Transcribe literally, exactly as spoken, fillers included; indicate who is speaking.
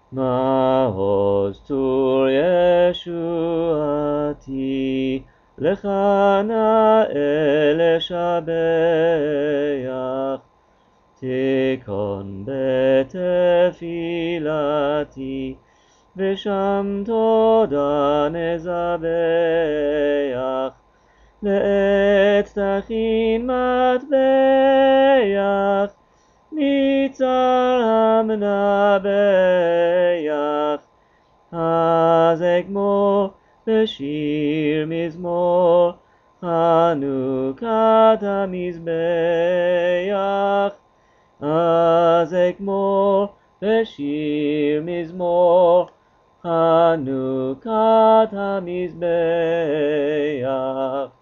Speaker 1: מעוז צור ישועתי, לך נאה לשבח. תיכון בתפילתי, ושם תודה נזבח. לעת תכין מטבח, מצר המנבח. אז אגמור בשיר מזמור, חנוכת המזבח. אז אגמור בשיר מזמור, חנוכת המזבח.